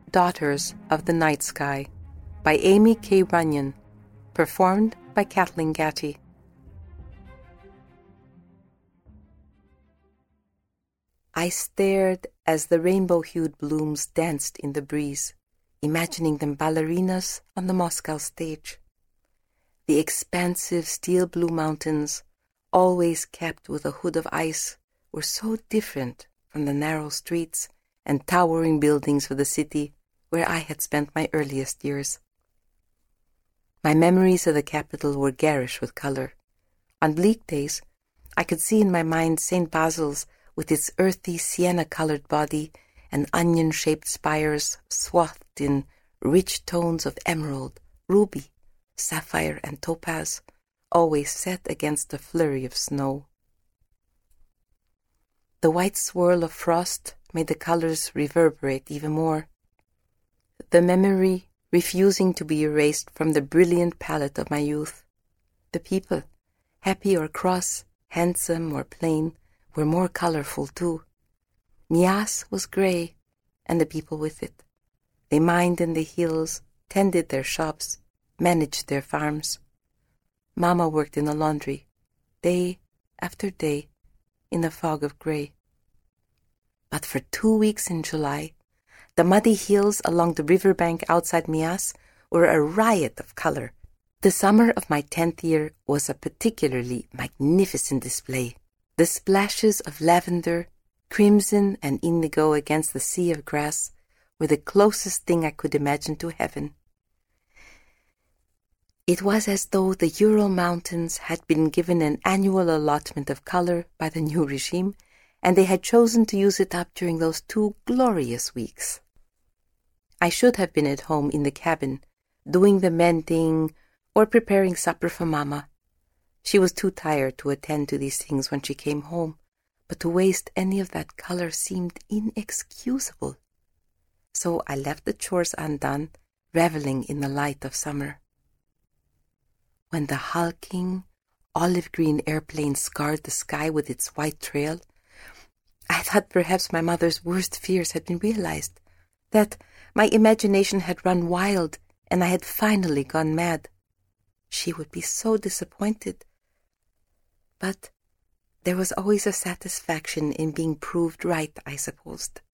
Daughters of the Night Sky by Amy K. Runyon, performed by Kathleen Gatty. I stared as the rainbow-hued blooms danced in the breeze, imagining them ballerinas on the Moscow stage. The expansive steel-blue mountains, always capped with a hood of ice, were so different from the narrow streets and towering buildings of the city where I had spent my earliest years. My memories of the capital were garish with color. On bleak days, I could see in my mind St. Basil's with its earthy sienna-colored body and onion-shaped spires swathed in rich tones of emerald, ruby, sapphire, and topaz, always set against a flurry of snow. The white swirl of frost made the colors reverberate even more, the memory refusing to be erased from the brilliant palette of my youth. The people, happy or cross, handsome or plain, were more colorful too. Mias was grey, and the people with it. They mined in the hills, tended their shops, managed their farms. Mama worked in the laundry, day after day, in the fog of grey. But for 2 weeks in July, the muddy hills along the riverbank outside Mias were a riot of color. The summer of my 10th year was a particularly magnificent display. The splashes of lavender, crimson, and indigo against the sea of grass were the closest thing I could imagine to heaven. It was as though the Ural Mountains had been given an annual allotment of color by the new regime, and they had chosen to use it up during those 2 glorious weeks. I should have been at home in the cabin, doing the mending or preparing supper for Mama. She was too tired to attend to these things when she came home, but to waste any of that color seemed inexcusable. So I left the chores undone, reveling in the light of summer. When the hulking, olive-green airplane scarred the sky with its white trail, I thought perhaps my mother's worst fears had been realized, that my imagination had run wild and I had finally gone mad. She would be so disappointed. But there was always a satisfaction in being proved right, I supposed.